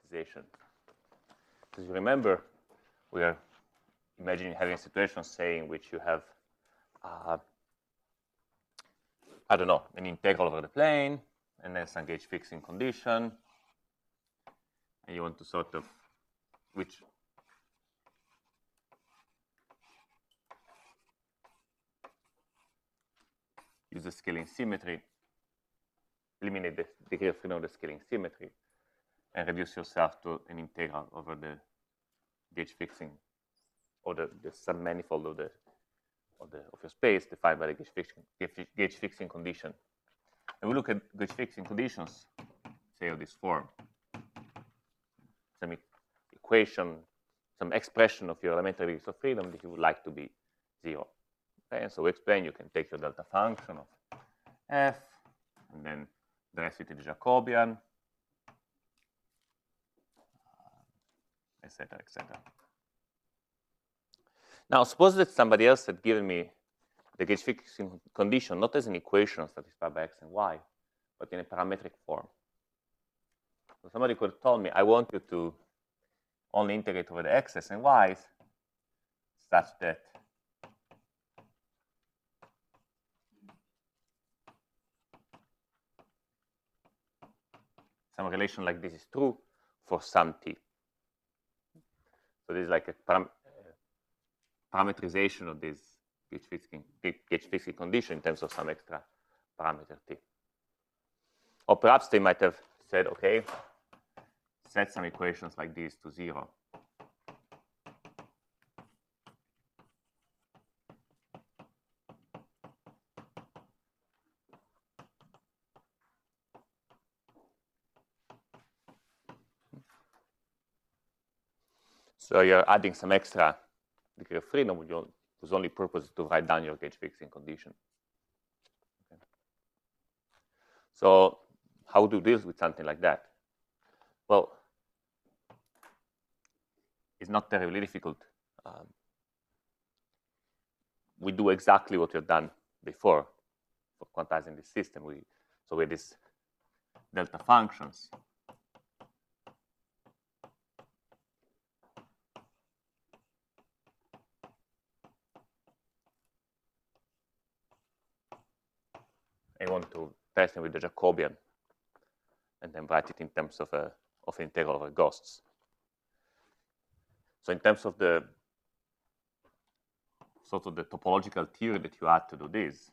parameterization. As you remember, we are imagining having a situation, say, in which you have, I don't know, an integral over the plane, and then some gauge fixing condition, and you want to sort of, use the scaling symmetry, eliminate the degree of freedom of the scaling symmetry, and reduce yourself to an integral over the gauge fixing, or the submanifold of your space defined by the gauge fixing condition. And we look at gauge fixing conditions, say of this form, some equation, some expression of your elementary degrees of freedom that you would like to be 0. Okay, and so we explain you can take your delta function of f, and then the rest with the Jacobian, etc., etc. Now, suppose that somebody else had given me the gauge fixing condition not as an equation satisfied by x and y, but in a parametric form. So somebody could have told me, I want you to only integrate over the x's and y's such that some relation like this is true for some t. So this is like a parameterization of this gauge fixing condition in terms of some extra parameter t. Or perhaps they might have said, okay, set some equations like this to 0. So you're adding some extra degree of freedom whose only purpose is to write down your gauge fixing condition. Okay. So how do you deal with something like that? Well, it's not terribly difficult. We do exactly what we've done before for quantizing this system. So we have these delta functions. I want to test them with the Jacobian and then write it in terms of an integral over ghosts. So in terms of the sort of the topological theory that you add to do this,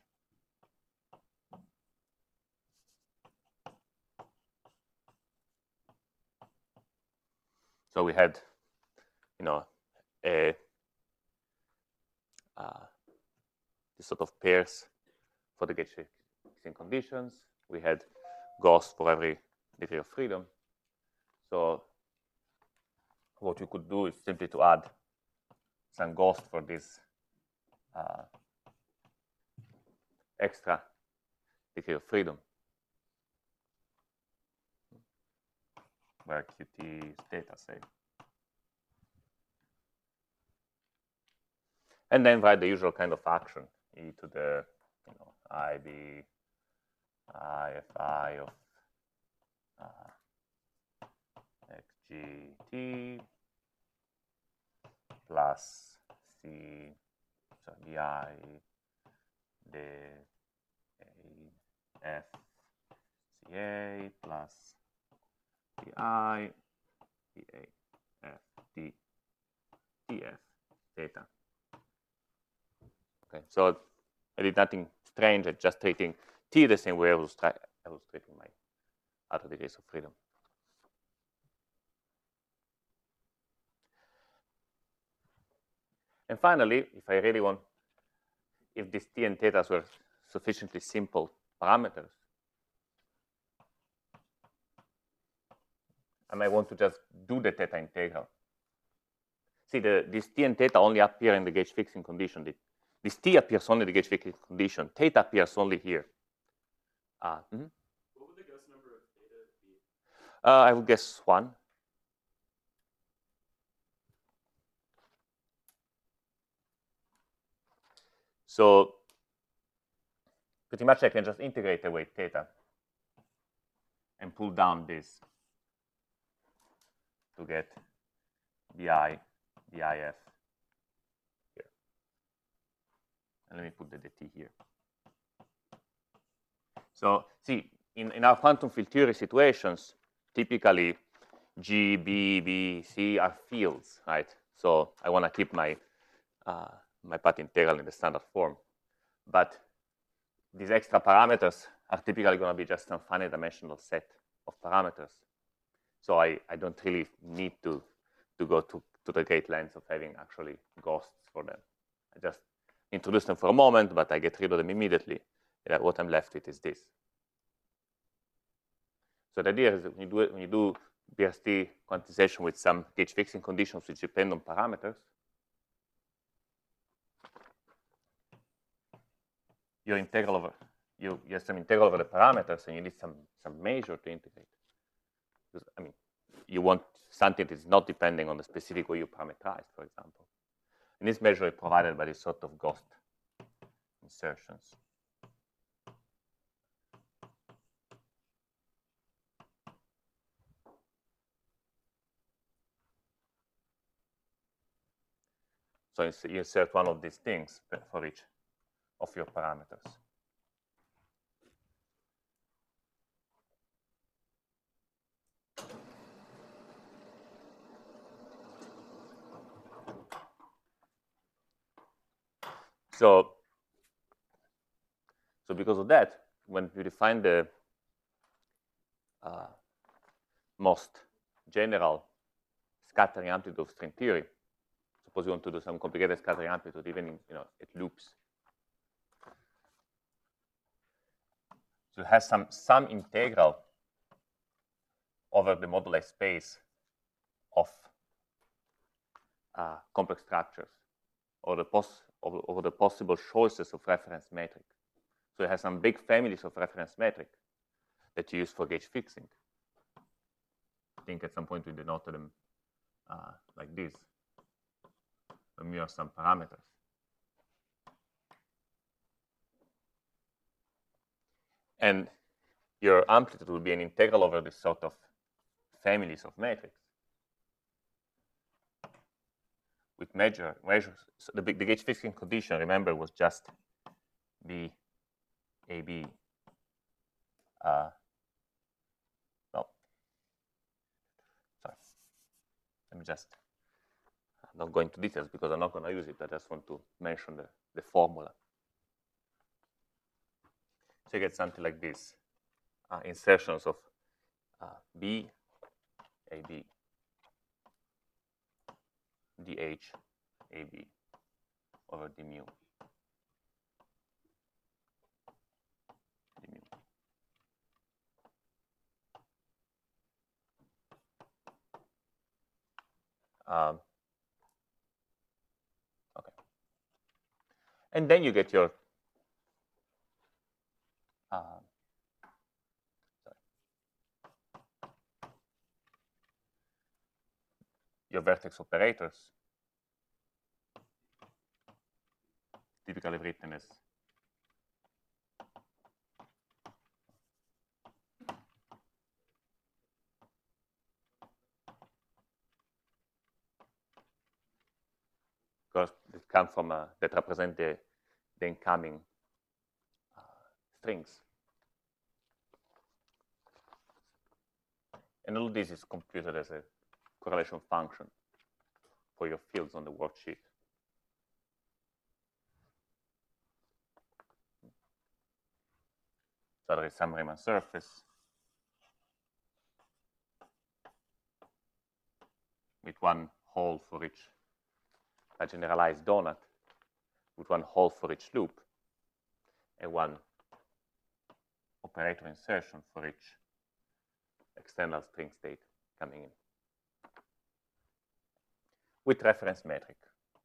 so we had, this sort of pairs for the gauge fixing conditions. We had ghosts for every degree of freedom. So what you could do is simply to add some ghost for this extra degree of freedom, where Qt is theta, say. And then write the usual kind of action, e to the IB, IFI of XGT plus C, so DI, D, A, F, CA plus DI, DA, F, D, DF, theta. Okay, so I did nothing strange. I just treating T the same way I was treating my other degrees of freedom. And finally, if I really want, if these T and theta were sufficiently simple parameters, I might want to just do the theta integral. See, this T and theta only appear in the gauge fixing condition. This T appears only in the gauge fixing condition. Theta appears only here. What would the guess number of theta be? I would guess 1. So pretty much I can just integrate away theta and pull down this to get bi, dif here. And let me put the dt here. So see, in our quantum field theory situations, typically G, B, B, C are fields, right? So I want to keep my my path integral in the standard form. But these extra parameters are typically going to be just some finite dimensional set of parameters. So I don't really need to go to the great lengths of having actually ghosts for them. I just introduce them for a moment, but I get rid of them immediately. And what I'm left with is this. So the idea is that when you do BRST quantization with some gauge fixing conditions which depend on parameters, your integral over you have some integral over the parameters, and you need some measure to integrate. Because, I mean, you want something that is not depending on the specific way you parameterize, for example. And this measure is provided by this sort of ghost insertions. So you insert one of these things for each of your parameters. So because of that, when you define the most general scattering amplitude of string theory, suppose you want to do some complicated scattering amplitude, even in, it loops. So it has some integral over the moduli space of complex structures, or over the possible choices of reference metric. So it has some big families of reference metric that you use for gauge fixing. I think at some point we denoted them like this. When we have some parameters. And your amplitude will be an integral over this sort of families of metrics. With measures. So the gauge fixing condition, remember, was just B, AB. Well, sorry. Let me just, I'm not going into details because I'm not going to use it. I just want to mention the formula. So you get something like this. Insertions of B, AB, dH, AB over d mu. Okay. And then you get your vertex operators, typically written as because they come from that represent the incoming strings. And all this is computed as a correlation function for your fields on the worksheet. So there is some Riemann surface with one hole for each a generalized donut, with one hole for each loop, and one operator insertion for each external string state coming in, with reference metric.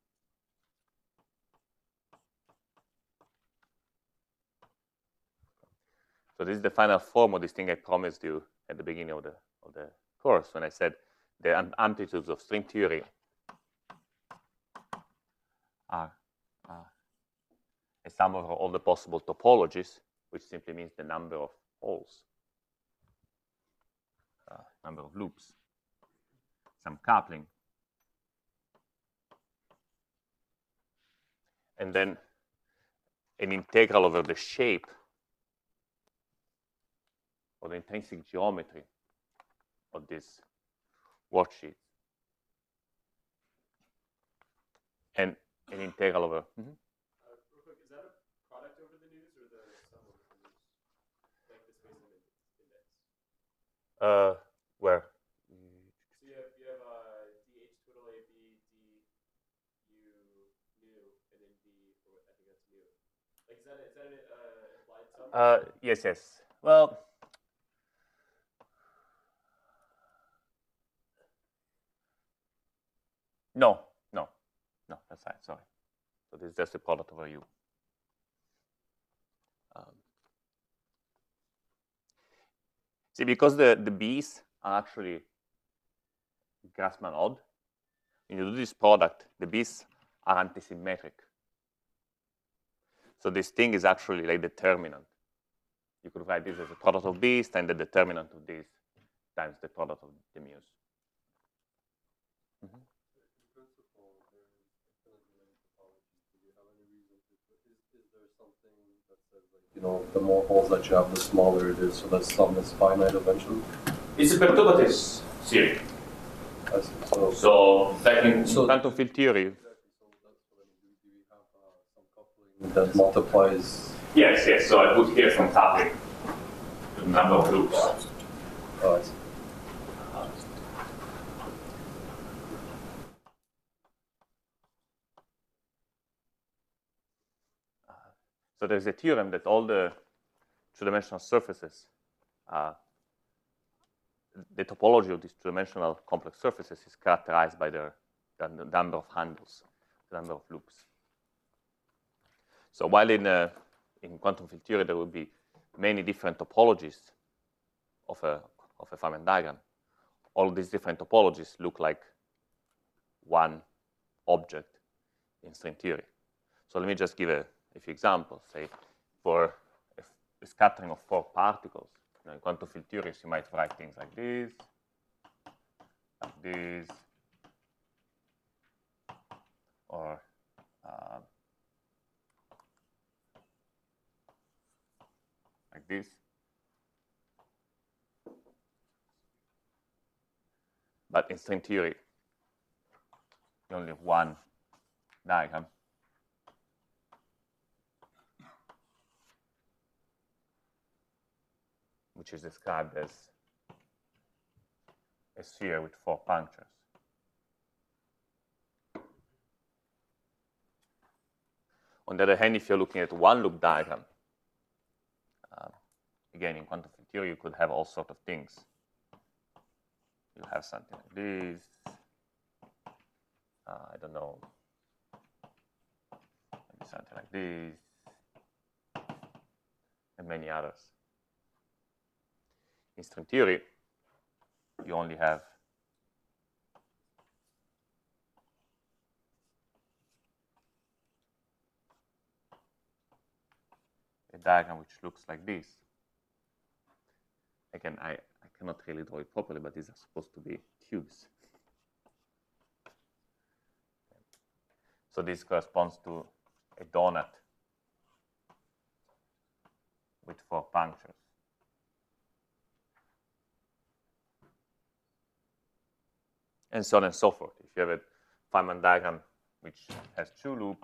So this is the final form of this thing I promised you at the beginning of the course when I said the amplitudes of string theory are a sum of all the possible topologies, which simply means the number of holes, number of loops. some coupling. And then an integral over the shape or the intrinsic geometry of this worksheet. And an integral over. Real quick, is that a product over the news or the sum over the news? Like the space index? Where? So you have DH twiddle AB, D U new, and then D, or I think that's new. Like is that an implied sum? Yes, yes. Well, no, that's right, sorry. So this is just a product over U. See, because the B's are actually Grassmann odd, when you do this product, the B's are antisymmetric. So this thing is actually like determinant. You could write this as a product of B's times the determinant of this times the product of the mu's. Mm-hmm. You know, the more holes that you have, the smaller it is, so the sum is finite eventually. It's a perturbative theory. I see. So back in quantum field theory. Do we have some coupling that multiplies? Yes, yes. So I put here some coupling, the number of loops. Oh, I see. So there's a theorem that all the two-dimensional surfaces, the topology of these two-dimensional complex surfaces is characterized by the number of handles, the number of loops. So while in quantum field theory there will be many different topologies of a Feynman diagram, all these different topologies look like one object in string theory. So let me just give a few examples. Say for a scattering of 4 particles, in quantum field theories, you might write things like this, or like this. But in string theory, you only have one diagram. Which is described as a sphere with 4 punctures. On the other hand, if you're looking at one-loop diagram, again, in quantum field theory, you could have all sorts of things. You have something like this. I don't know. Maybe something like this. And many others. In string theory, you only have a diagram which looks like this. Again, I cannot really draw it properly, but these are supposed to be cubes. So this corresponds to a donut with 4 punctures. And so on and so forth. If you have a Feynman diagram which has 2 loops,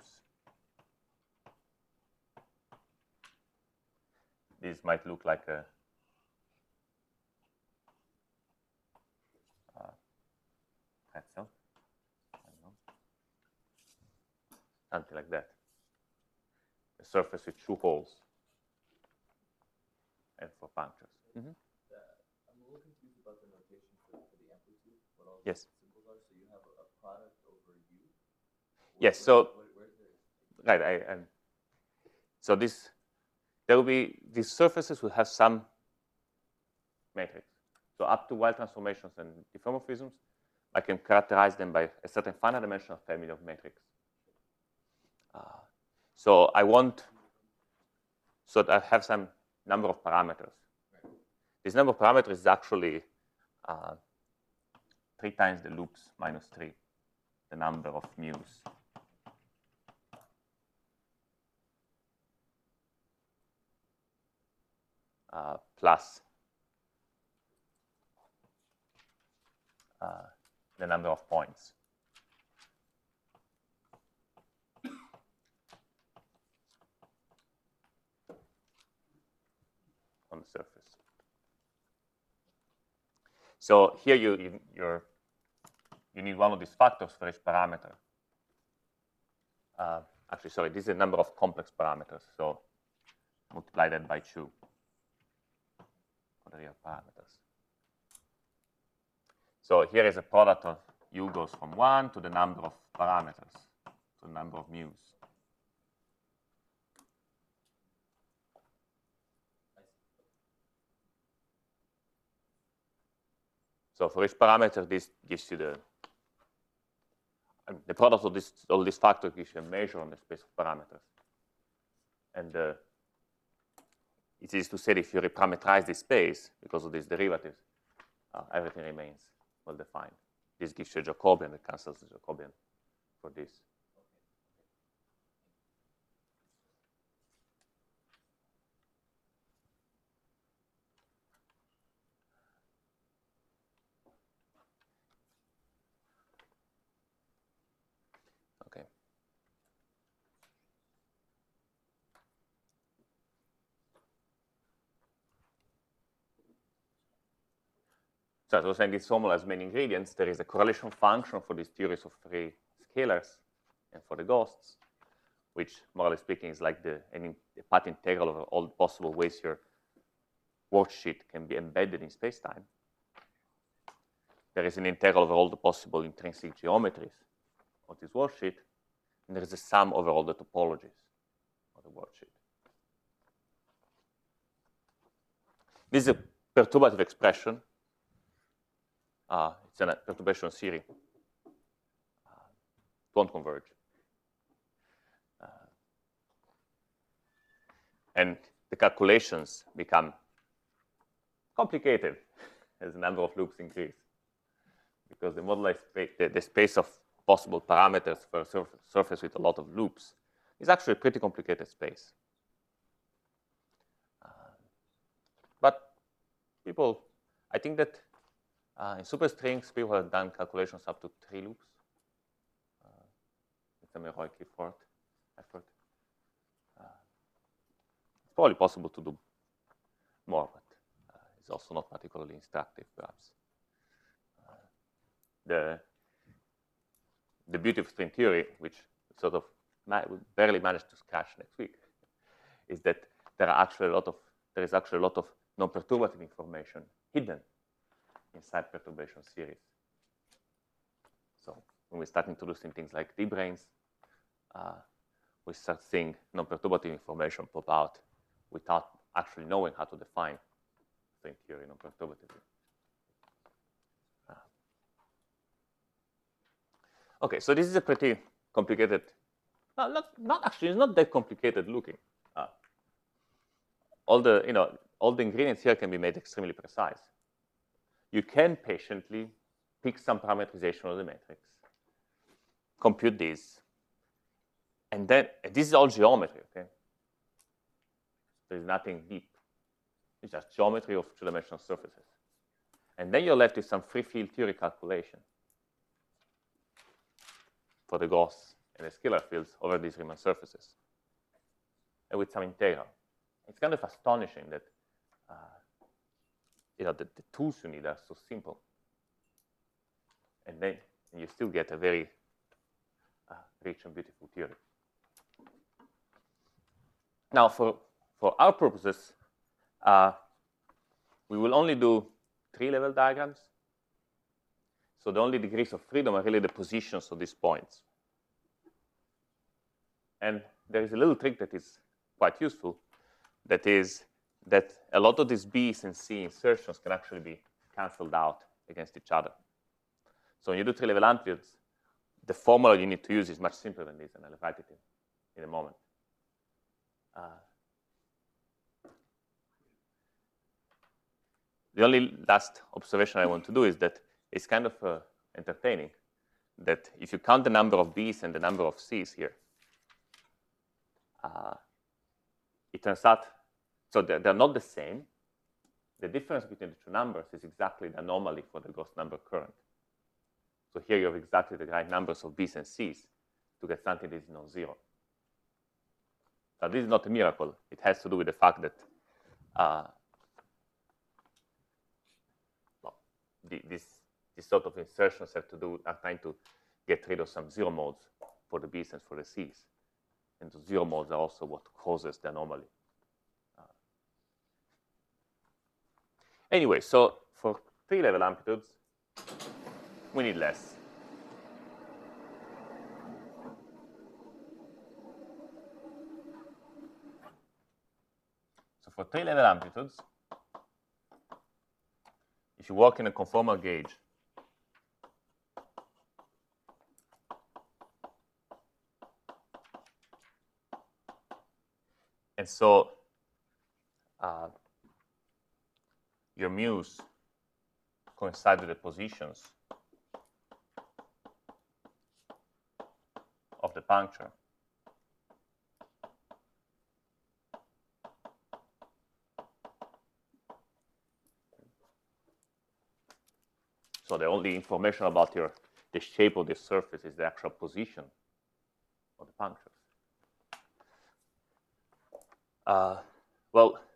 this might look like a pretzel, something like that. A surface with 2 holes and 4 punctures. Mm-hmm. I'm a little confused about the notation for the amplitude. What all yes. the symbols are. So you have a product over U. Yes. So right. So there will be these surfaces will have some matrix. So up to Weyl transformations and diffeomorphisms, I can characterize them by a certain finite dimensional family of matrix. So I want, so that I have some number of parameters. This number of parameters is actually 3 times the loops minus 3, the number of mu's. Plus the number of points. On the surface. So here you need one of these factors for each parameter. Actually, sorry, this is a number of complex parameters. So multiply that by 2 for the real parameters. So here is a product of u goes from 1 to the number of parameters, to the number of mu's. So for each parameter, this gives you the product of all these factors gives you a measure on the space of parameters. And it is to say that if you reparameterize this space because of these derivatives, everything remains well defined. This gives you a Jacobian that cancels the Jacobian for this. Okay. So as I was saying, this formula has many ingredients. There is a correlation function for these theories of 3 scalars and for the ghosts, which, morally speaking, is like a path integral of all possible ways your worksheet can be embedded in spacetime. There is an integral over all the possible intrinsic geometries of this worksheet, and there is a sum over all the topologies of the worksheet. This is a perturbative expression. It's a perturbation theory. It won't converge. And the calculations become complicated as the number of loops increase, because the modularized space, the space of possible parameters for a surface with a lot of loops is actually a pretty complicated space. But people, I think that in superstrings, people have done calculations up to 3 loops. It's a heroic effort. It's probably possible to do more, but it's also not particularly instructive, perhaps. The beauty of string theory, which sort of barely managed to scratch next week, is that there is actually a lot of non-perturbative information hidden inside perturbation series. So when we start introducing things like D-branes, we start seeing non-perturbative information pop out without actually knowing how to define string theory non-perturbatively. Okay, so this is a pretty complicated, not actually, it's not that complicated looking. All the ingredients here can be made extremely precise. You can patiently pick some parameterization of the matrix, compute this, and then this is all geometry, okay? There is nothing deep. It's just geometry of 2-dimensional surfaces. And then you're left with some free field theory calculation for the Gauss and the scalar fields over these Riemann surfaces, and with some integral. It's kind of astonishing that the tools you need are so simple, and then you still get a very rich and beautiful theory. Now, for our purposes, we will only do 3-level diagrams. So the only degrees of freedom are really the positions of these points. And there is a little trick that is quite useful. That is that a lot of these B's and C insertions can actually be canceled out against each other. So when you do 3-level amplitudes, the formula you need to use is much simpler than this, and I'll write it in a moment. The only last observation I want to do is that it's kind of entertaining that if you count the number of B's and the number of C's here, it turns out, so they're not the same. The difference between the two numbers is exactly the anomaly for the Gauss number current. So here you have exactly the right numbers of B's and C's to get something that is non-zero. Now, this is not a miracle. It has to do with the fact that these sort of insertions are trying to get rid of some zero modes for the B's and for the C's. And the zero modes are also what causes the anomaly. Anyway, so for 3-level amplitudes, we need less. So for 3-level amplitudes, if you work in a conformal gauge, and so your mu's coincide with the positions of the puncture. So the only information about the shape of the surface is the actual position of the punctures. Well,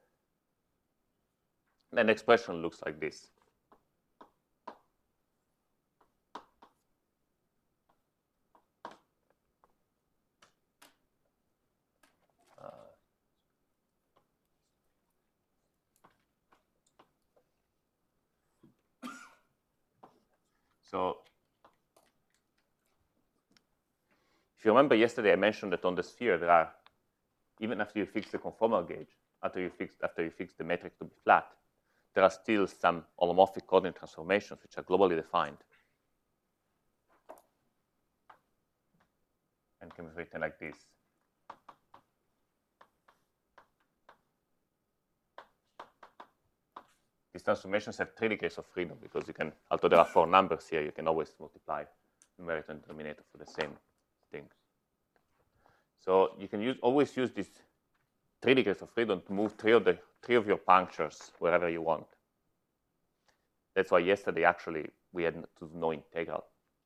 an expression looks like this. So if you remember yesterday, I mentioned that on the sphere there are, even after you fix the conformal gauge, after you fix the metric to be flat, there are still some holomorphic coordinate transformations which are globally defined and can be written like this. These transformations have 3 degrees of freedom because you can, although there are 4 numbers here, you can always multiply numerator and denominator for the same thing. So you can always use these 3 degrees of freedom to move 3 of your punctures wherever you want. That's why yesterday, actually, we had to do no integral.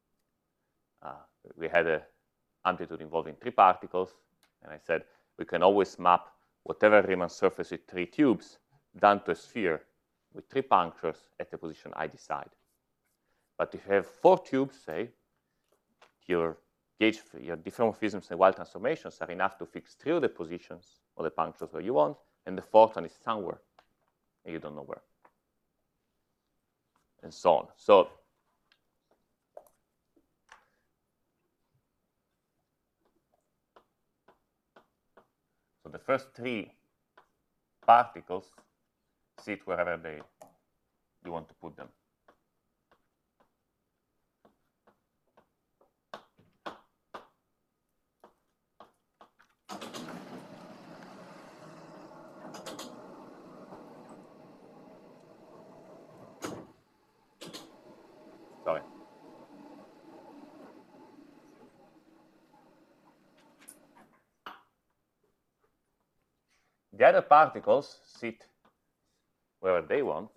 We had an amplitude involving 3 particles, and I said we can always map whatever Riemann surface with 3 tubes down to a sphere with 3 punctures at the position I decide. But if you have 4 tubes, say, your diffeomorphisms and wild transformations are enough to fix 3 of the positions or the punctures where you want, and the 4th one is somewhere, and you don't know where, and so on. So the first 3 particles sit wherever you want to put them. Sorry. The other particles sit wherever they want.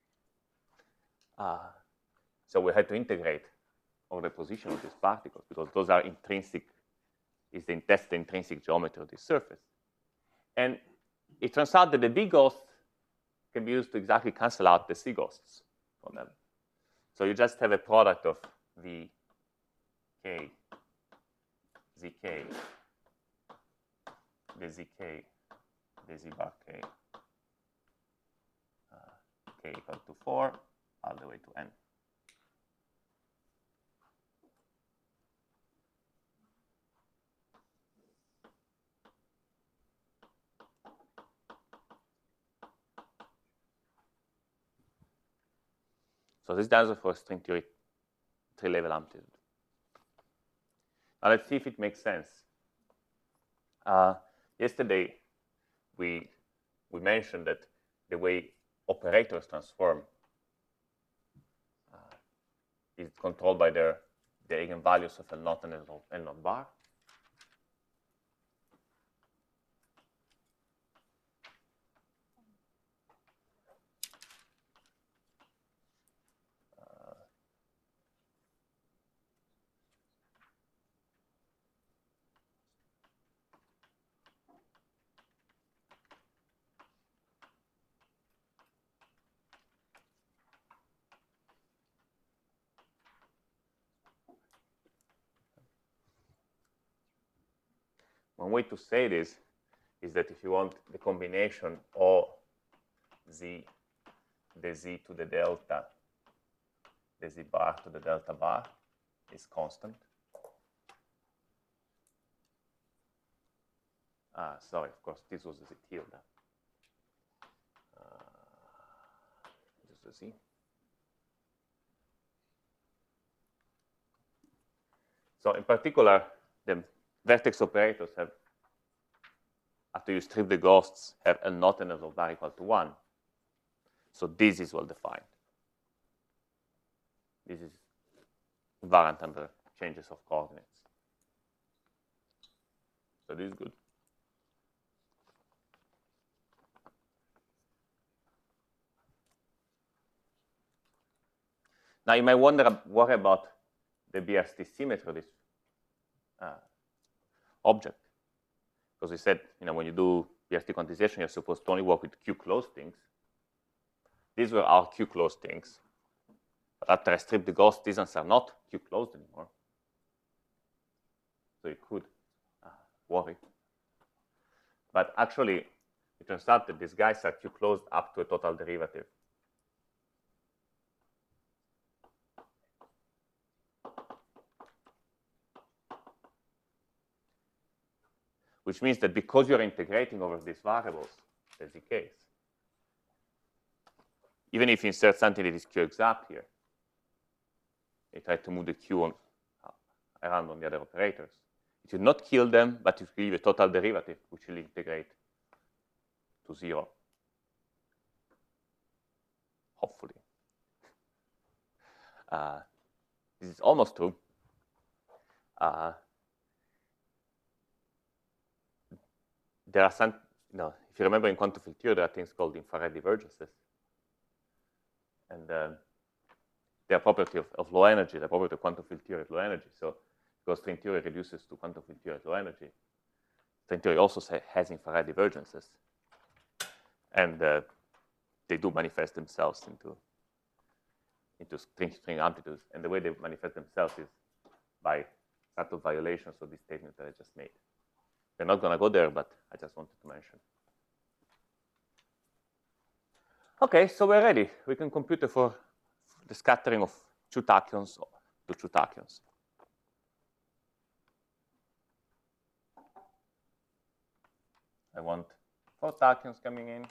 So we had to integrate over the position of these particles because those are intrinsic, that's the intrinsic geometry of this surface. And it turns out that the B ghosts can be used to exactly cancel out the C ghosts from them. So you just have a product of VK, ZK, the ZK, the Z bar K, K equal to 4 all the way to N. So this is the answer for a string theory 3-level amplitude. Now let's see if it makes sense. Yesterday, we mentioned that the way operators transform is controlled by the eigenvalues of L naught and L naught bar. One way to say this is that if you want the combination of z, the z to the delta, the z bar to the delta bar is constant. Sorry, of course, this was the tilde. This is the z. So in particular, the vertex operators have, after you strip the ghosts, have L naught and L bar equal to 1. So this is well defined. This is invariant under changes of coordinates. So this is good. Now you might worry about the BRST symmetry of this object, because we said, when you do BRST quantization, you're supposed to only work with Q-closed things. These were our Q-closed things. But after I strip the ghost, these ones are not Q-closed anymore. So you could worry. But actually, it turns out that these guys are Q-closed up to a total derivative. Which means that because you're integrating over these variables, as the case, even if you insert something that is Q exact here, you try to move the Q around on the other operators, it will not kill them, but it will give a total derivative, which will integrate to 0. Hopefully. This is almost true. There are some, if you remember in quantum field theory, there are things called infrared divergences. And they are property of low energy, the property of quantum field theory at low energy. So because string theory reduces to quantum field theory at low energy, string theory also has infrared divergences. And they do manifest themselves into string amplitudes. And the way they manifest themselves is by subtle violations of this statement that I just made. We're not going to go there, but I just wanted to mention. OK, so we're ready. We can compute it for the scattering of 2 tachyons to 2 tachyons. I want 4 tachyons coming in.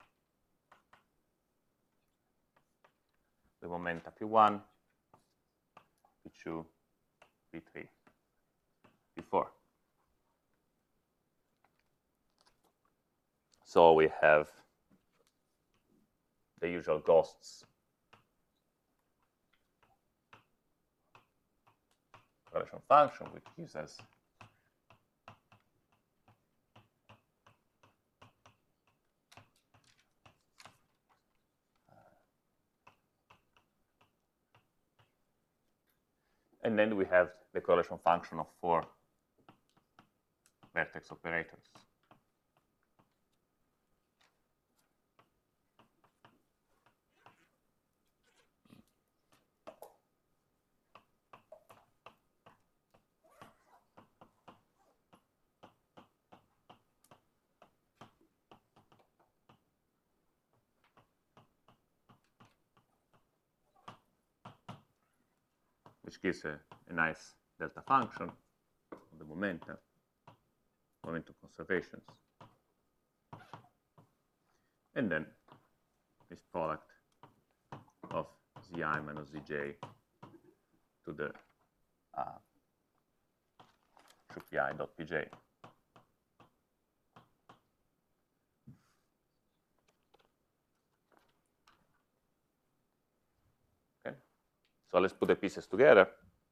The momenta P1, P2, P3, P4. So we have the usual ghosts. Correlation function, which gives us and then we have the correlation function of 4 vertex operators. Which gives a nice delta function of the momentum conservations. And then this product of Zi minus Zj to the Pi dot Pj. So let's put the pieces together.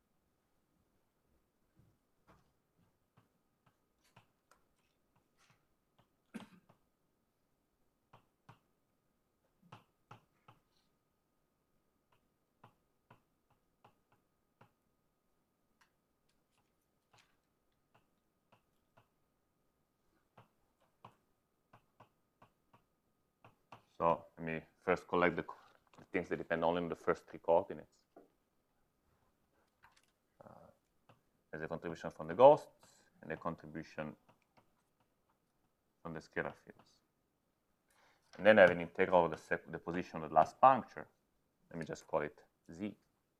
So let me first collect the things that depend only on the first three coordinates. There's a contribution from the ghosts and a contribution from the scalar fields. And then I have an integral of the position of the last puncture. Let me just call it Z.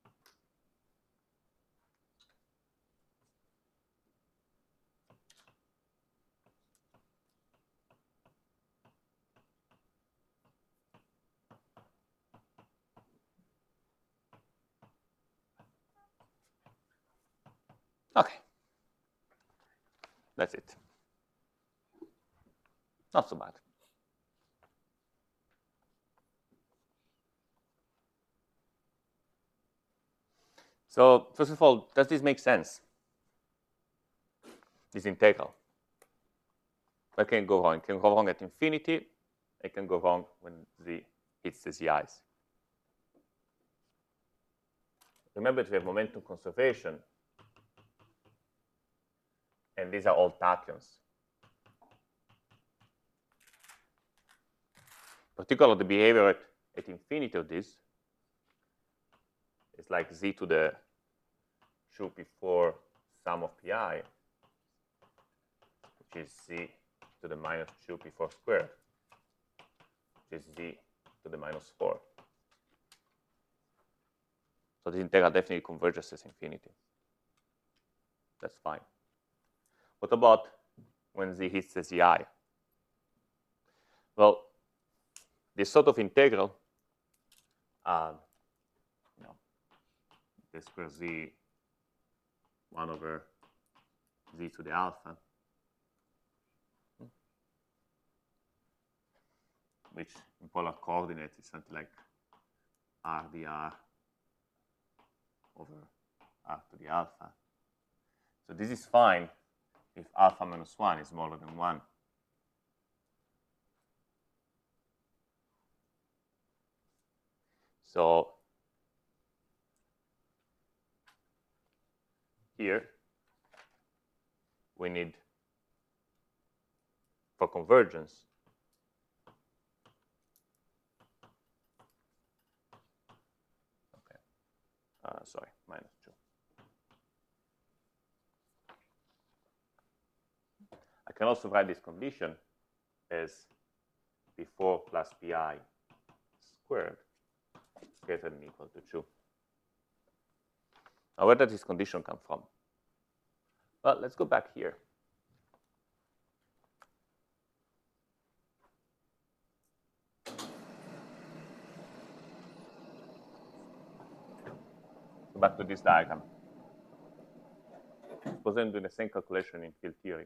Okay. That's it. Not so bad. So first of all, does this make sense? This integral. What can go wrong? It can go wrong at infinity. It can go wrong when Z hits the ZIs. Remember to have momentum conservation. And these are all tachyons. Particularly the behavior at infinity of this is like Z to the 2 before sum of pi, which is Z to the minus 2 before squared, which is Z to the minus 4. So this integral definitely converges as infinity. That's fine. What about when Z hits the ZI? Well, this sort of integral, the square Z 1 over Z to the alpha, which in polar coordinates is something like R dr over R to the alpha. So this is fine if alpha minus 1 is smaller than 1. So here we need, for convergence, okay, sorry, minus 2. I can also write this condition as before plus pi squared greater than or equal to 2. Now, where does this condition come from? Well, let's go back here. Go back to this diagram. Suppose I'm doing the same calculation in field theory.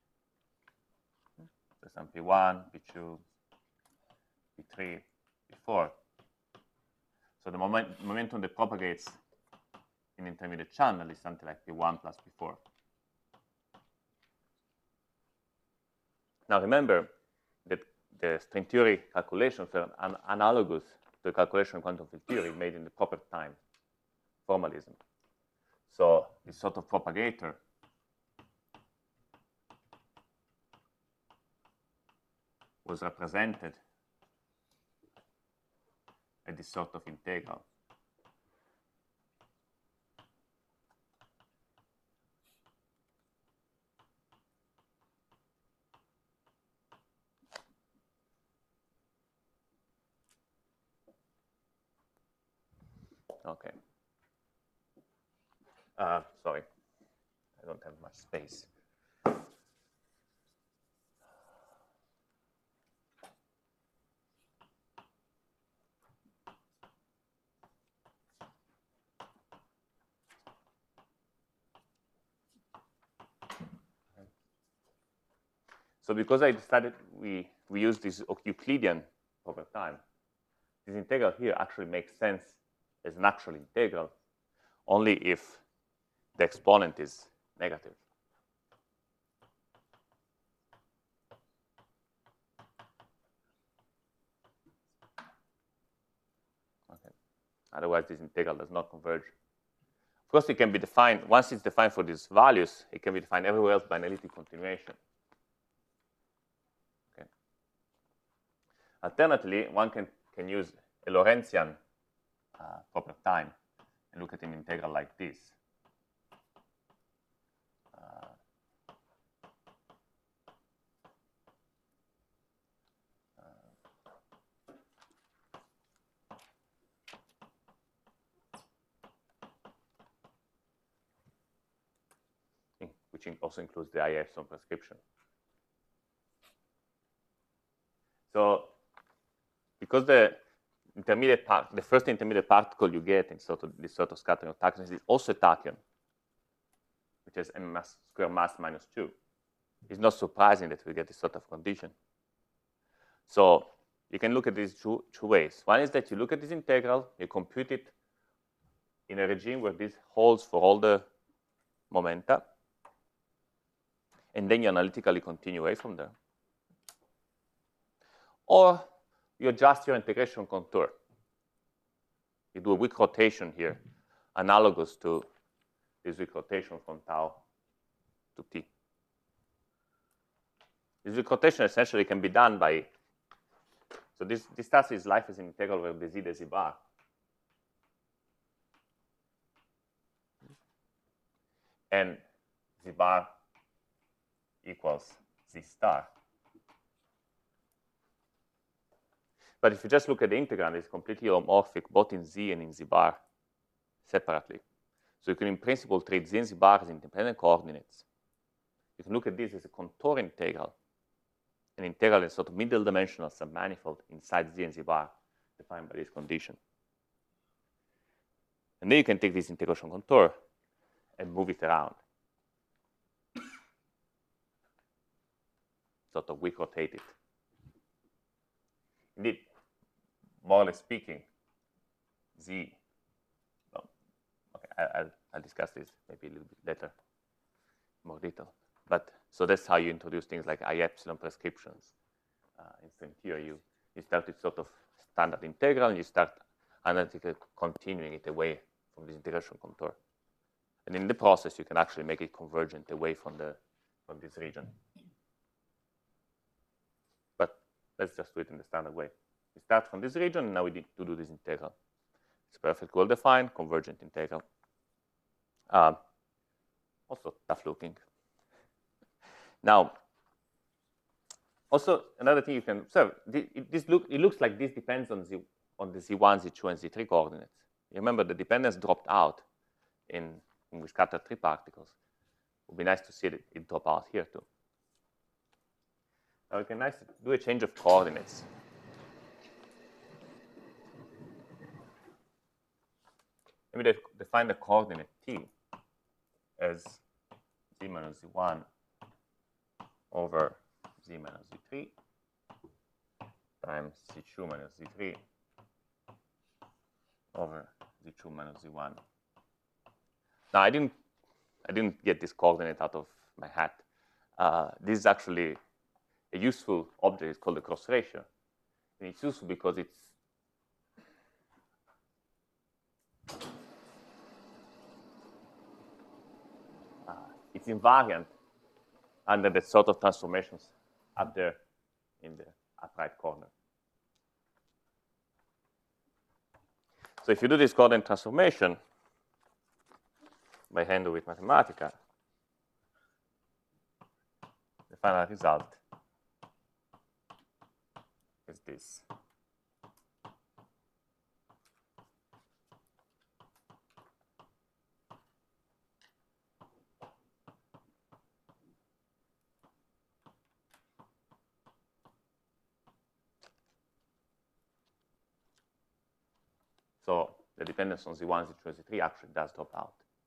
So some P1, P2, P3, P4. So the momentum that propagates in intermediate channel is something like P1 plus P4. Now remember that the string theory calculations are analogous to the calculation of quantum field theory made in the proper time formalism. So this sort of propagator was represented at this sort of integral. Okay. Sorry, I don't have much space. So because I decided we use this Euclidean over time, this integral here actually makes sense as an actual integral only if the exponent is negative. Okay. Otherwise, this integral does not converge. Of course, it can be defined, once it's defined for these values, it can be defined everywhere else by analytic continuation. Okay. Alternatively, one can use a Lorentzian proper time and look at an integral like this. Which also includes the I-epsilon prescription. So, because the intermediate part, the first intermediate particle you get in this sort of scattering of tachyons is also a tachyon, which has m square mass minus 2. It's not surprising that we get this sort of condition. So, you can look at these two ways. One is that you look at this integral, you compute it in a regime where this holds for all the momenta, and then you analytically continue away from there. Or you adjust your integration contour. You do a weak rotation here, analogous to this weak rotation from tau to t. This weak rotation essentially can be done by, so this starts its life as an integral where the z bar. And z bar equals z star. But if you just look at the integrand, it's completely homomorphic both in z and in z bar separately. So you can in principle treat z and z bar as independent coordinates. You can look at this as a contour integral, an integral in sort of middle dimensional submanifold inside z and z bar defined by this condition. And then you can take this integration contour and move it around. Sort of weak rotate it. Indeed, more or less speaking, z, well, okay, I'll discuss this maybe a little bit later, more detail. But so that's how you introduce things like I-epsilon prescriptions. In string theory, you start with sort of standard integral, and you start analytically continuing it away from this integration contour. And in the process, you can actually make it convergent away from this region. But let's just do it in the standard way. We start from this region, and now we need to do this integral. It's perfectly well-defined, convergent integral. Also tough looking. Now, also another thing you can observe, it looks like this depends on the Z1, Z2, and Z3 coordinates. You remember the dependence dropped out when we scattered 3 particles. It would be nice to see it drop out here too. Now we can do a change of coordinates. Let me define the coordinate t as z minus z1 over z minus z3 times z2 minus z3 over z2 minus z1. Now I didn't get this coordinate out of my hat. This is actually a useful object. It's called the cross ratio, and it's useful because it's invariant under the sort of transformations up there in the upright corner. So if you do this coordinate transformation by hand with Mathematica, the final result is this. So the dependence on Z1, Z2, Z3 actually does drop out.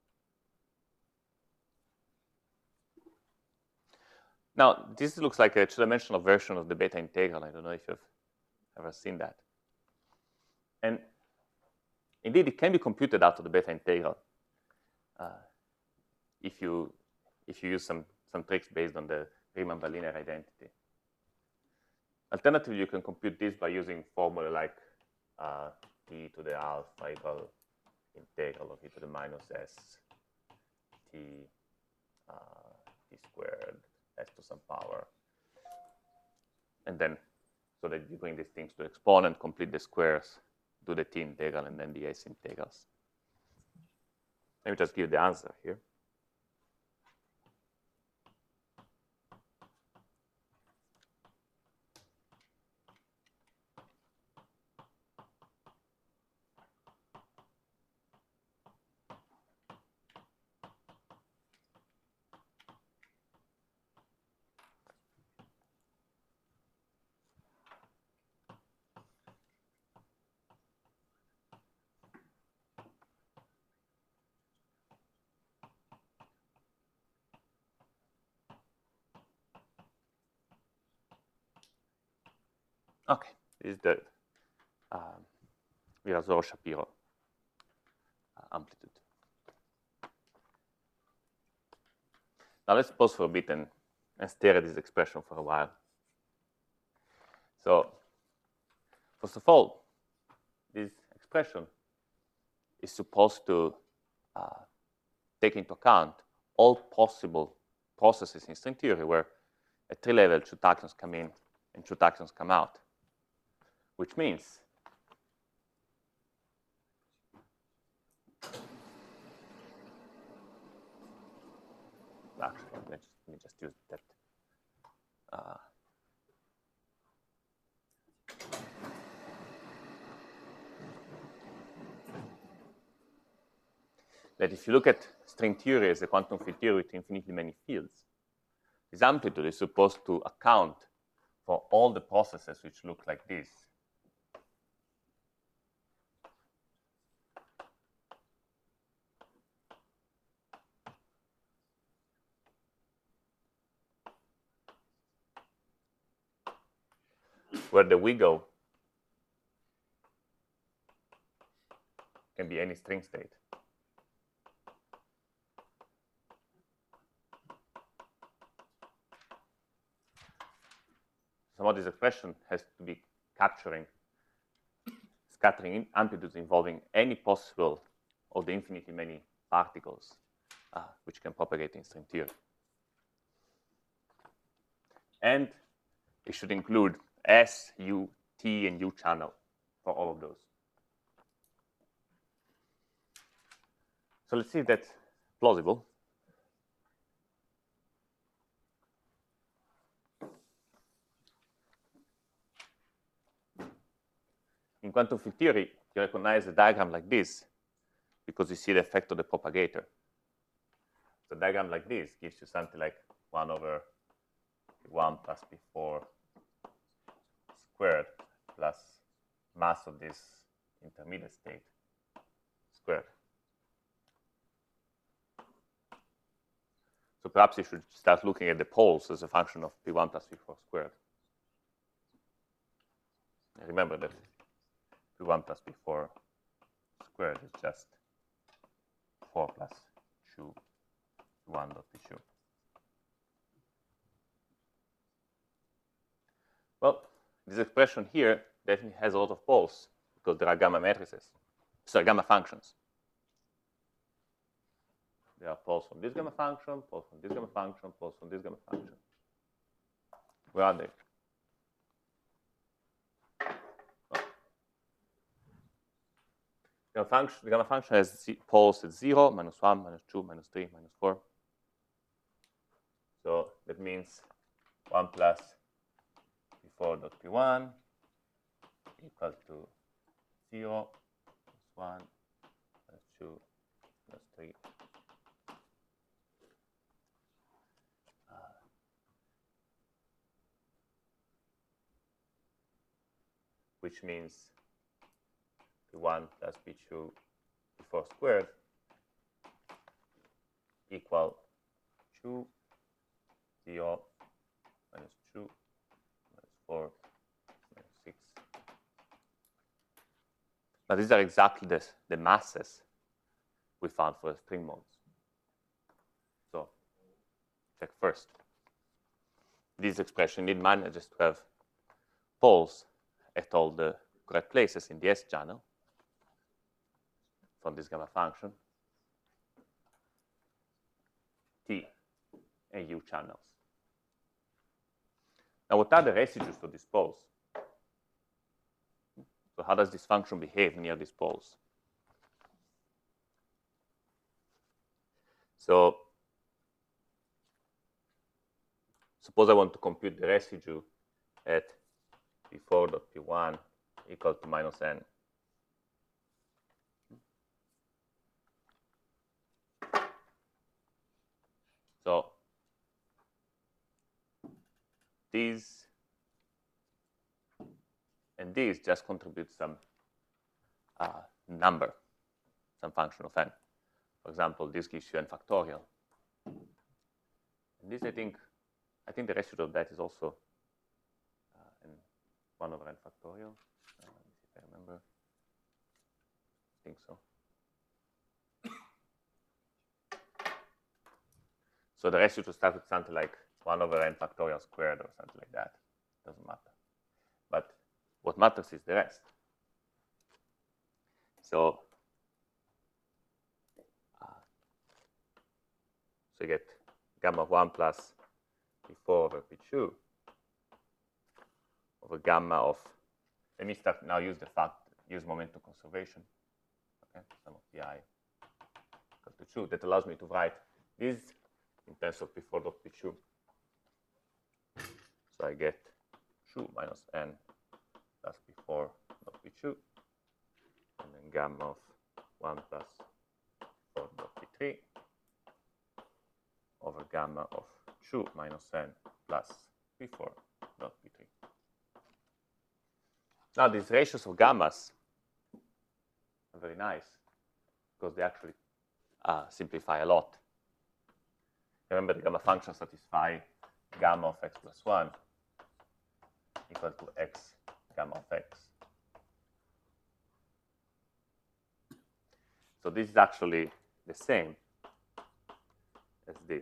Now, this looks like a two-dimensional version of the beta integral. I don't know if you've ever seen that. And indeed, it can be computed out of the beta integral. if you use some tricks based on the Riemann linear identity. Alternatively, you can compute this by using formula like t to the alpha equal integral of e to the minus s t t squared s to some power, and then so that you bring these things to the exponent, complete the squares, do the t integral, and then the s integrals. Let me just give the answer here. Okay, this is the Virasoro-Shapiro amplitude. Now let's pause for a bit and stare at this expression for a while. So first of all, this expression is supposed to take into account all possible processes in string theory where at tree level 2 tachyons come in and 2 tachyons come out, which means actually, let me just use that. That if you look at string theory as a quantum field theory with infinitely many fields, this amplitude is supposed to account for all the processes which look like this. Where the wiggle can be any string state. Somehow this expression has to be capturing scattering amplitudes involving any possible of the infinitely many particles which can propagate in string theory. And it should include S, U, T, and U channel for all of those. So let's see if that's plausible. In quantum field theory, you recognize a diagram like this because you see the effect of the propagator. So a diagram like this gives you something like 1 over 1 plus P4 squared plus mass of this intermediate state squared. So perhaps you should start looking at the poles as a function of P1 plus P4 squared. And remember that P1 plus P4 squared is just 4 plus 2 1 dot P2. Well, this expression here definitely has a lot of poles because there are gamma matrices, sorry, gamma functions. There are poles from this gamma function, poles from this gamma function, poles from this gamma function. Where are they? The gamma function has poles at 0, minus 1, minus 2, minus 3, minus 4. So that means 1 plus P4 dot P1 equal to 0, minus 1, minus 2, minus 3. Which means P1 plus P2 P4 squared equal 2, 0, minus 2, minus 4, minus 6. Now these are exactly the masses we found for the string modes. check first. This expression need manages to have poles at all the correct places in the S channel from this gamma function, T and U channels. Now, what are the residues for these poles? So how does this function behave near these poles? So suppose I want to compute the residue at P4.P1 equal to minus n. So these and these just contribute some number, some function of n. For example, this gives you n factorial. And this, I think the residue of that is also 1 over n factorial. Let me see if I remember. I think so. So the residue starts with something like 1 over n factorial squared or something like that. Doesn't matter. But what matters is the rest. So you get gamma of 1 plus P4 over P2 over gamma of, let me start now use momentum conservation. Okay, sum of Pi equal to 2. That allows me to write this in terms of P4 dot P2. So I get 2 minus n plus P4 dot P2, and then gamma of 1 plus 4 dot P3 over gamma of 2 minus n plus P4 dot P3. Now these ratios of gammas are very nice because they actually simplify a lot. Remember, the gamma function satisfies gamma of x plus 1 equal to x gamma of x. So this is actually the same as this.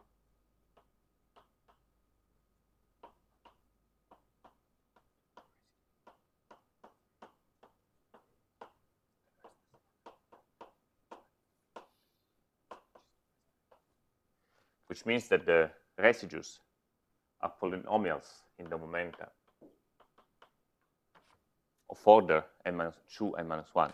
Which means that the residues are polynomials in the momenta of order n minus 2 and minus 1.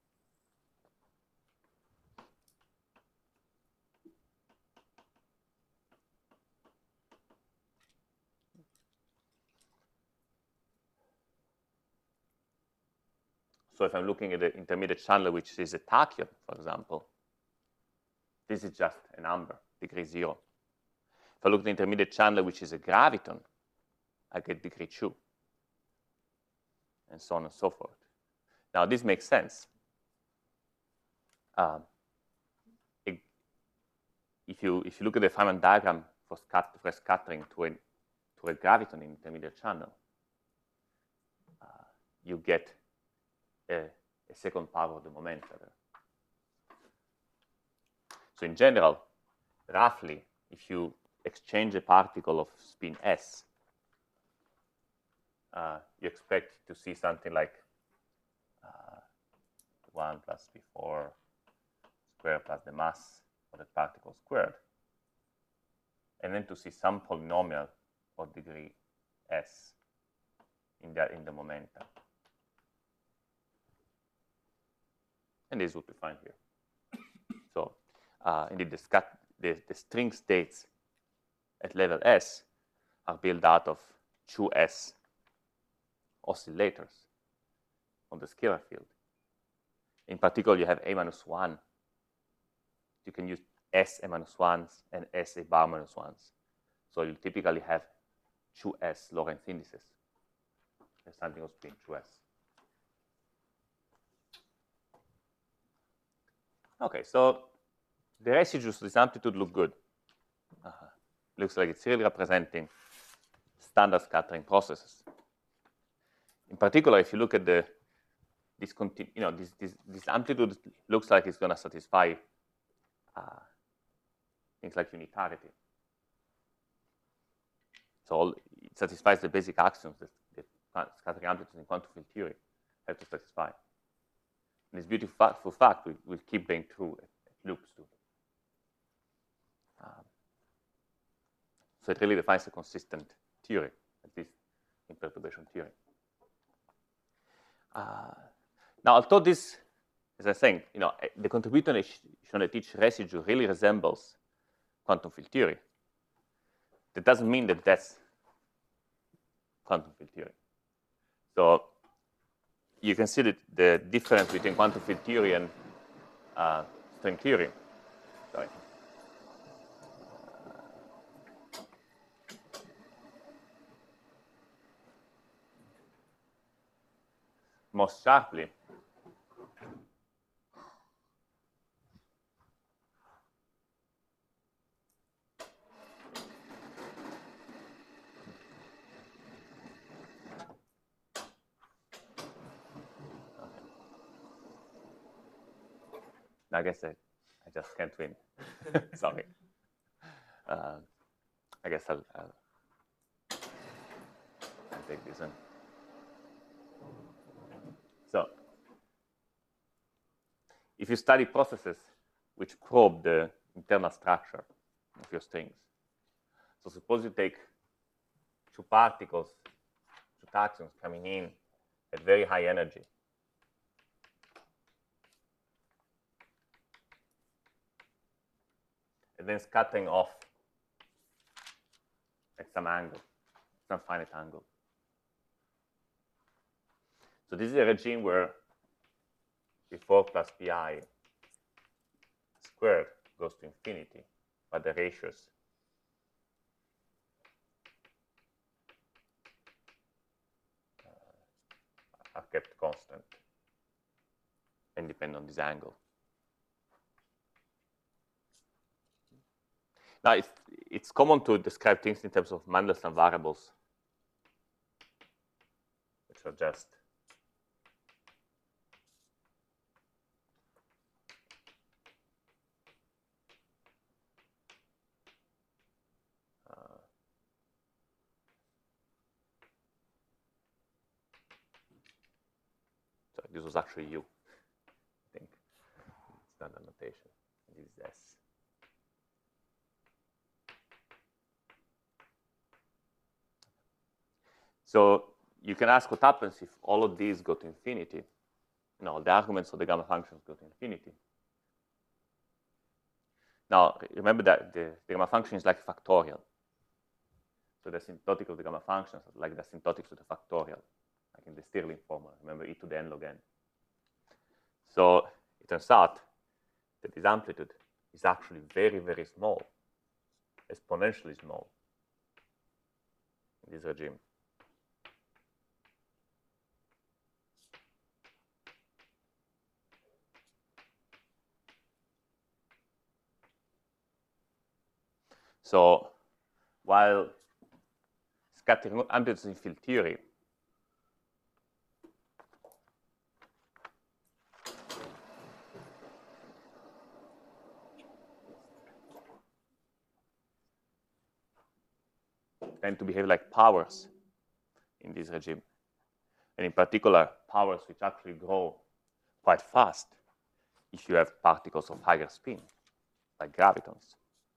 So if I'm looking at the intermediate channel, which is a tachyon, for example, this is just a number, degree 0. If I look at the intermediate channel, which is a graviton, I get degree 2, and so on and so forth. Now, this makes sense. If you look at the Feynman diagram for scattering to a graviton in intermediate channel, you get a second power of the momenta there. So in general, roughly, if you exchange a particle of spin s, you expect to see something like 1 plus P4 squared plus the mass of the particle squared, and then to see some polynomial of degree s in the momenta. And this is what we find here. So indeed, the string states at level s are built out of 2s oscillators on the scalar field. In particular, you have a minus 1. You can use s a minus 1s and s a bar minus 1s. So you typically have 2s Lorentz indices. There's something else being 2s. Okay, so the residues of this amplitude look good. Looks like it's really representing standard scattering processes. In particular, if you look at this amplitude looks like it's going to satisfy things like unitarity. So it satisfies the basic axioms that scattering amplitudes in quantum field theory have to satisfy. And this beautiful fact will keep being true at loops too. So it really defines a consistent theory, at least in perturbation theory. Now, although this, as I was saying, the contribution shown at each residue really resembles quantum field theory, that doesn't mean that that's quantum field theory. So you can see that the difference between quantum field theory and string theory. Sorry. Most sharply. I guess I just can't win. Sorry. I guess I'll take this one. So, if you study processes which probe the internal structure of your strings, so suppose you take two particles, two tachyons coming in at very high energy. And then scattering off at some angle, some finite angle. So this is a regime where P4 plus Pi squared goes to infinity, but the ratios are kept constant and depend on this angle. Now, it's common to describe things in terms of Mandelstam variables, which are just so this was actually U, I think. It's not a notation. This is S. So you can ask what happens if all of these go to infinity. The arguments of the gamma functions go to infinity. Now, remember that the gamma function is like a factorial. So the asymptotic of the gamma functions is like the asymptotics of the factorial, like in the Stirling formula. Remember, e to the n log n. So it turns out that this amplitude is actually very, very small, exponentially small in this regime. So while scattering amplitudes in field theory tend to behave like powers in this regime, and in particular powers which actually grow quite fast if you have particles of higher spin, like gravitons.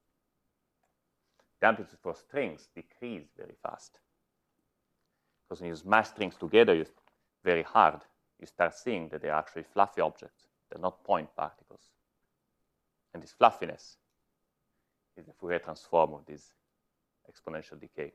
The amplitudes for strings decrease very fast. Because when you smash strings together very hard, you start seeing that they're actually fluffy objects. They're not point particles. And this fluffiness is the Fourier transform of this exponential decay.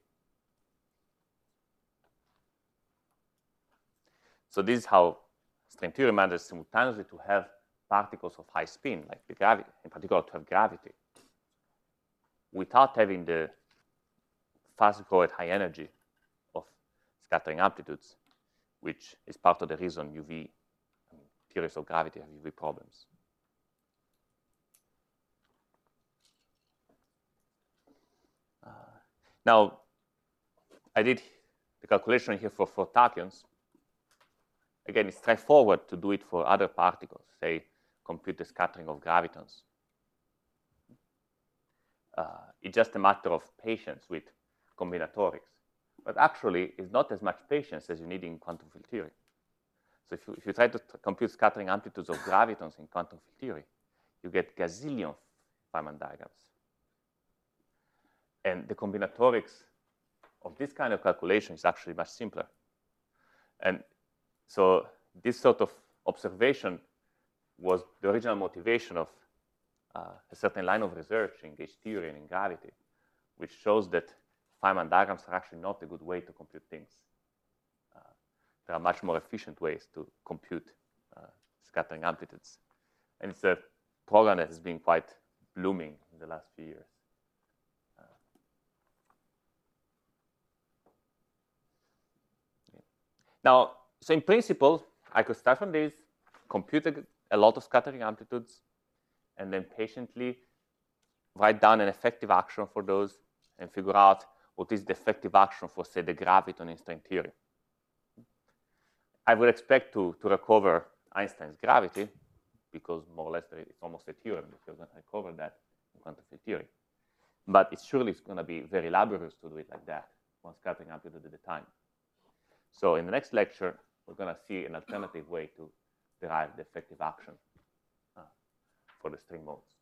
So this is how string theory manages simultaneously to have particles of high spin, like the gravity, in particular to have gravity, without having the fast grow at high energy of scattering amplitudes, which is part of the reason theories of gravity have UV problems. Now, I did the calculation here for 4 tachyons. Again, it's straightforward to do it for other particles, say, compute the scattering of gravitons. It's just a matter of patience with combinatorics. But actually, it's not as much patience as you need in quantum field theory. So if you try to compute scattering amplitudes of gravitons in quantum field theory, you get gazillion Feynman diagrams. And the combinatorics of this kind of calculation is actually much simpler. And so this sort of observation was the original motivation of a certain line of research in gauge theory and in gravity, which shows that Feynman diagrams are actually not a good way to compute things. There are much more efficient ways to compute scattering amplitudes. And it's a program that has been quite blooming in the last few years. Now, so in principle, I could start from this, compute a lot of scattering amplitudes, and then patiently write down an effective action for those and figure out what is the effective action for, say, the graviton in string theory. I would expect to recover Einstein's gravity, because more or less it's almost a theorem that you're going to recover that in quantum field theory. But it surely is going to be very laborious to do it like that, one scattering amplitude at a time. So in the next lecture, we're going to see an alternative way to derive the effective action for the string modes.